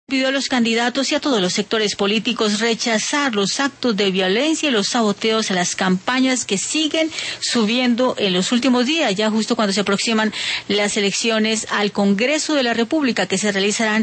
Pidió a los candidatos y a todos los sectores políticos rechazar los actos de violencia y los saboteos a las campañas que siguen subiendo en los últimos días, ya justo cuando se aproximan las elecciones al Congreso de la República, que se realizarán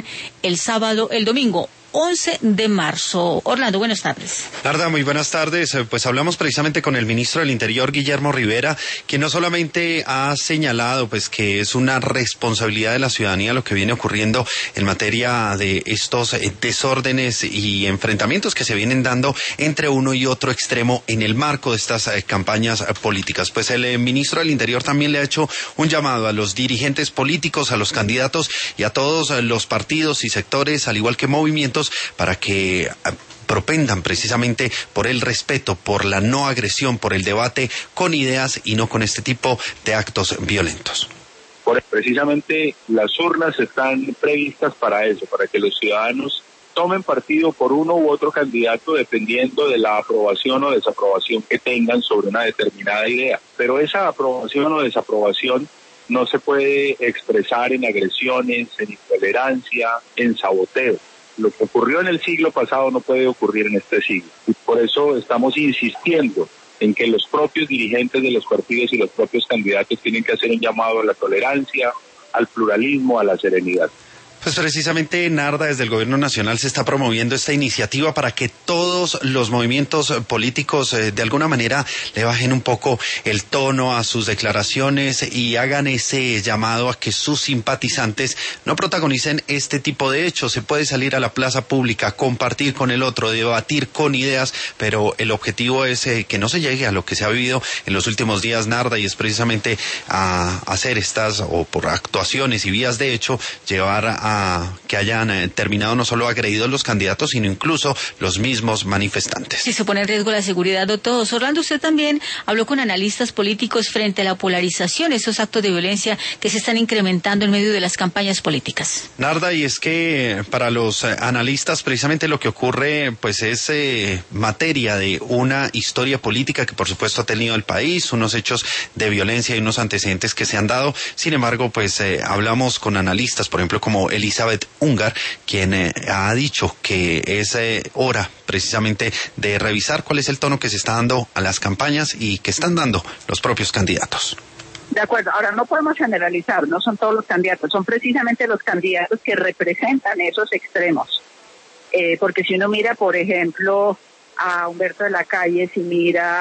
el domingo 11 de marzo. Orlando, buenas tardes. Narda, muy buenas tardes. Pues hablamos precisamente con el ministro del Interior, Guillermo Rivera, quien no solamente ha señalado pues que es una responsabilidad de la ciudadanía lo que viene ocurriendo en materia de estos desórdenes y enfrentamientos que se vienen dando entre uno y otro extremo en el marco de estas campañas políticas. Pues el ministro del Interior también le ha hecho un llamado a los dirigentes políticos, a los candidatos y a todos los partidos y sectores, al igual que movimientos, para que propendan precisamente por el respeto, por la no agresión, por el debate con ideas y no con este tipo de actos violentos. Precisamente las urnas están previstas para eso, para que los ciudadanos tomen partido por uno u otro candidato dependiendo de la aprobación o desaprobación que tengan sobre una determinada idea. Pero esa aprobación o desaprobación no se puede expresar en agresiones, en intolerancia, en saboteo. Lo que ocurrió en el siglo pasado no puede ocurrir en este siglo. Y por eso estamos insistiendo en que los propios dirigentes de los partidos y los propios candidatos tienen que hacer un llamado a la tolerancia, al pluralismo, a la serenidad. Pues precisamente, Narda, desde el Gobierno Nacional se está promoviendo esta iniciativa para que todos los movimientos políticos de alguna manera le bajen un poco el tono a sus declaraciones y hagan ese llamado a que sus simpatizantes no protagonicen este tipo de hechos. Se puede salir a la plaza pública, compartir con el otro, debatir con ideas, pero el objetivo es que no se llegue a lo que se ha vivido en los últimos días, Narda, y es precisamente a hacer estas, o por actuaciones y vías de hecho, llevar a que hayan terminado no solo agredidos los candidatos, sino incluso los mismos manifestantes. Sí, se pone en riesgo la seguridad de todos. Orlando, usted también habló con analistas políticos frente a la polarización, esos actos de violencia que se están incrementando en medio de las campañas políticas. Narda, y es que para los analistas precisamente lo que ocurre pues es materia de una historia política que por supuesto ha tenido el país, unos hechos de violencia y unos antecedentes que se han dado. Sin embargo, pues hablamos con analistas, por ejemplo, como Elizabeth Ungar, quien ha dicho que es hora precisamente de revisar cuál es el tono que se está dando a las campañas y que están dando los propios candidatos. De acuerdo, ahora no podemos generalizar, no son todos los candidatos, son precisamente los candidatos que representan esos extremos. Porque si uno mira, por ejemplo, a Humberto de la Calle, si mira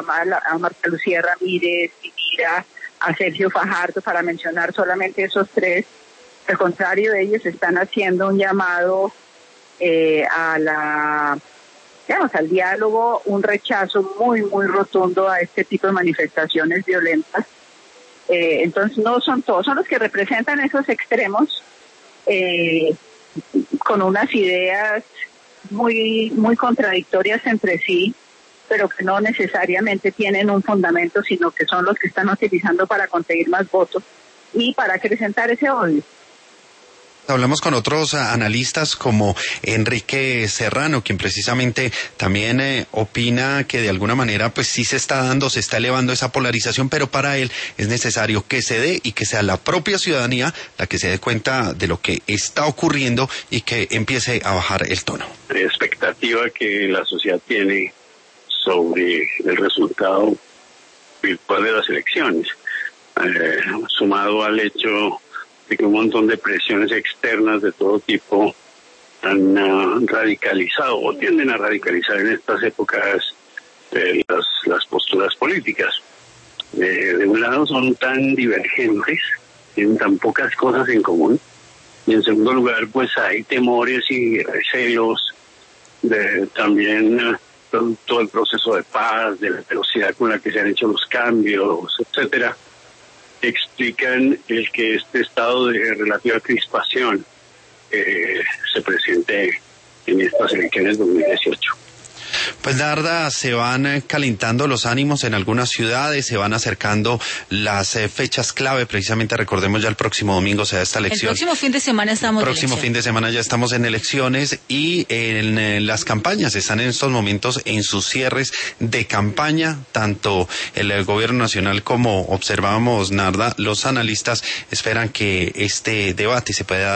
a Marta Lucía Ramírez, si mira a Sergio Fajardo, para mencionar solamente esos tres, al contrario de ellos están haciendo un llamado al diálogo, un rechazo muy, muy rotundo a este tipo de manifestaciones violentas. Entonces no son todos, son los que representan esos extremos con unas ideas muy, muy contradictorias entre sí, pero que no necesariamente tienen un fundamento, sino que son los que están utilizando para conseguir más votos y para acrecentar ese odio. Hablamos con otros analistas como Enrique Serrano, quien precisamente también opina que de alguna manera pues sí se está elevando esa polarización, pero para él es necesario que se dé y que sea la propia ciudadanía la que se dé cuenta de lo que está ocurriendo y que empiece a bajar el tono. La expectativa que la sociedad tiene sobre el resultado virtual de las elecciones, sumado al hecho de que un montón de presiones externas de todo tipo han radicalizado o tienden a radicalizar en estas épocas las posturas políticas. De un lado son tan divergentes, tienen tan pocas cosas en común, y en segundo lugar pues hay temores y recelos de también todo el proceso de paz, de la velocidad con la que se han hecho los cambios, etcétera, explican el que este estado de relativa crispación se presente en estas elecciones 2018. Pues Narda, se van calentando los ánimos en algunas ciudades, se van acercando las fechas clave, precisamente recordemos ya el próximo domingo se da esta elección. El próximo fin de semana estamos El próximo fin de semana ya estamos en elecciones y en las campañas están en estos momentos en sus cierres de campaña, tanto el gobierno nacional como observábamos, Narda, los analistas esperan que este debate se pueda dar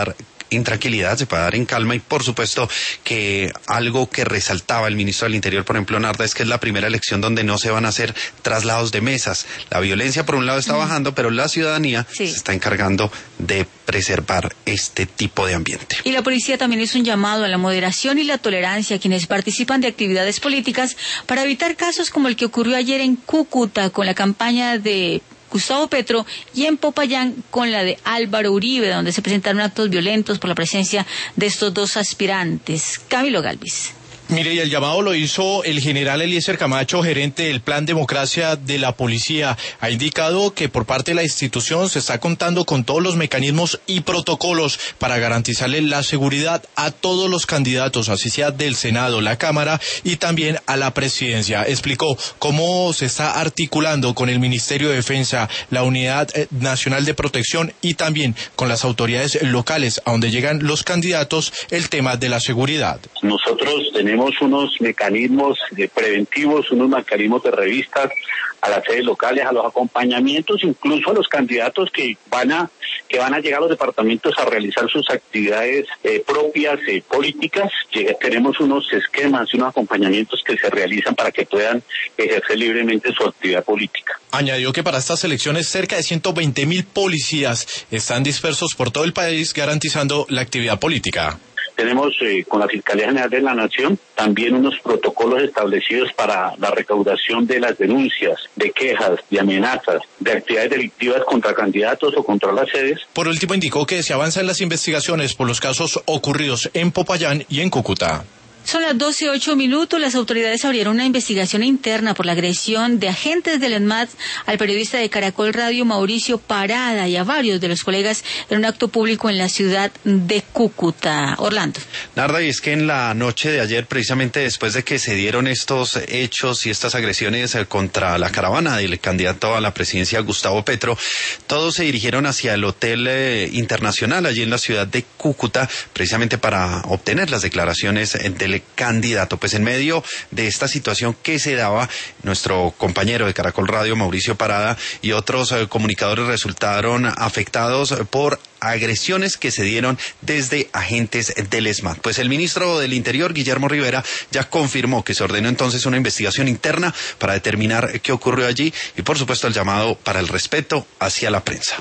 intranquilidad, se pueda dar en calma, y por supuesto que algo que resaltaba el ministro del Interior, por ejemplo, Narda, es que es la primera elección donde no se van a hacer traslados de mesas. La violencia por un lado está bajando, pero la ciudadanía se está encargando de preservar este tipo de ambiente. Y la policía también hizo un llamado a la moderación y la tolerancia a quienes participan de actividades políticas para evitar casos como el que ocurrió ayer en Cúcuta con la campaña de Gustavo Petro y en Popayán con la de Álvaro Uribe, donde se presentaron actos violentos por la presencia de estos dos aspirantes. Camilo Galvis. Mire, y el llamado lo hizo el general Eliezer Camacho, gerente del Plan Democracia de la Policía. Ha indicado que por parte de la institución se está contando con todos los mecanismos y protocolos para garantizarle la seguridad a todos los candidatos, así sea del Senado, la Cámara y también a la Presidencia. Explicó cómo se está articulando con el Ministerio de Defensa, la Unidad Nacional de Protección y también con las autoridades locales a donde llegan los candidatos el tema de la seguridad. Nosotros tenemos unos mecanismos preventivos, unos mecanismos de revistas a las sedes locales, a los acompañamientos, incluso a los candidatos que van a llegar a los departamentos a realizar sus actividades propias políticas. Tenemos unos esquemas y unos acompañamientos que se realizan para que puedan ejercer libremente su actividad política. Añadió que para estas elecciones cerca de 120.000 policías están dispersos por todo el país garantizando la actividad política. Tenemos con la Fiscalía General de la Nación también unos protocolos establecidos para la recaudación de las denuncias, de quejas, de amenazas, de actividades delictivas contra candidatos o contra las sedes. Por último, indicó que se avanza en las investigaciones por los casos ocurridos en Popayán y en Cúcuta. Son las 12:08. Las autoridades abrieron una investigación interna por la agresión de agentes del ESMAD al periodista de Caracol Radio Mauricio Parada y a varios de los colegas en un acto público en la ciudad de Cúcuta. Orlando. Narda, y es que en la noche de ayer, precisamente después de que se dieron estos hechos y estas agresiones contra la caravana del candidato a la presidencia Gustavo Petro, todos se dirigieron hacia el Hotel Internacional allí en la ciudad de Cúcuta, precisamente para obtener las declaraciones del candidato. Pues en medio de esta situación que se daba, nuestro compañero de Caracol Radio, Mauricio Parada, y otros comunicadores resultaron afectados por agresiones que se dieron desde agentes del ESMAD. Pues el ministro del Interior, Guillermo Rivera, ya confirmó que se ordenó entonces una investigación interna para determinar qué ocurrió allí y, por supuesto, el llamado para el respeto hacia la prensa.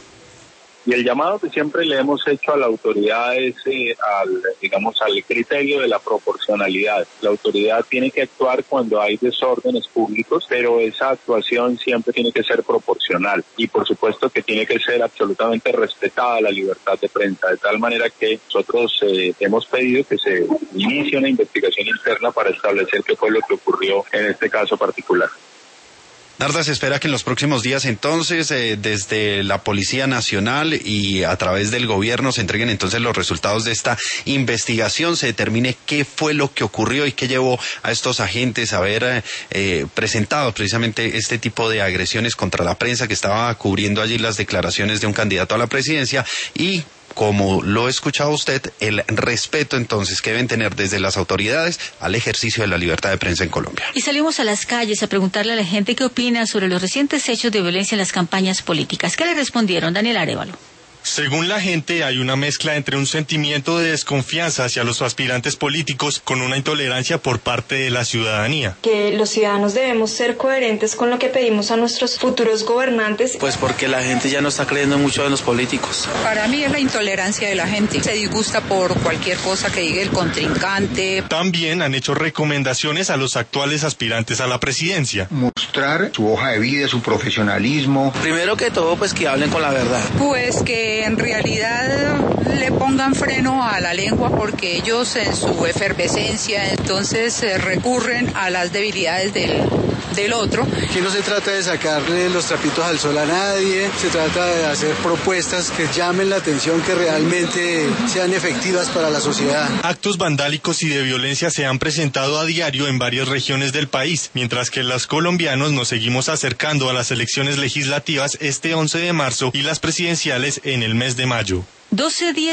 Y el llamado que siempre le hemos hecho a la autoridad es al criterio de la proporcionalidad. La autoridad tiene que actuar cuando hay desórdenes públicos, pero esa actuación siempre tiene que ser proporcional y por supuesto que tiene que ser absolutamente respetada la libertad de prensa, de tal manera que nosotros hemos pedido que se inicie una investigación interna para establecer qué fue lo que ocurrió en este caso particular. Narda, se espera que en los próximos días entonces desde la Policía Nacional y a través del gobierno se entreguen entonces los resultados de esta investigación, se determine qué fue lo que ocurrió y qué llevó a estos agentes a haber presentado precisamente este tipo de agresiones contra la prensa que estaba cubriendo allí las declaraciones de un candidato a la presidencia y, como lo ha escuchado usted, el respeto entonces que deben tener desde las autoridades al ejercicio de la libertad de prensa en Colombia. Y salimos a las calles a preguntarle a la gente qué opina sobre los recientes hechos de violencia en las campañas políticas. ¿Qué le respondieron? Daniel Arévalo. Según la gente, hay una mezcla entre un sentimiento de desconfianza hacia los aspirantes políticos con una intolerancia por parte de la ciudadanía. Que los ciudadanos debemos ser coherentes con lo que pedimos a nuestros futuros gobernantes. Pues porque la gente ya no está creyendo mucho en los políticos. Para mí es la intolerancia de la gente. Se disgusta por cualquier cosa que diga el contrincante. También han hecho recomendaciones a los actuales aspirantes a la presidencia. Mostrar su hoja de vida, su profesionalismo. Primero que todo, pues que hablen con la verdad. Pues que en realidad le pongan freno a la lengua porque ellos en su efervescencia entonces recurren a las debilidades del otro. Aquí no se trata de sacarle los trapitos al sol a nadie, se trata de hacer propuestas que llamen la atención, que realmente sean efectivas para la sociedad. Actos vandálicos y de violencia se han presentado a diario en varias regiones del país, mientras que los colombianos nos seguimos acercando a las elecciones legislativas este 11 de marzo y las presidenciales en el mes de mayo. 12 días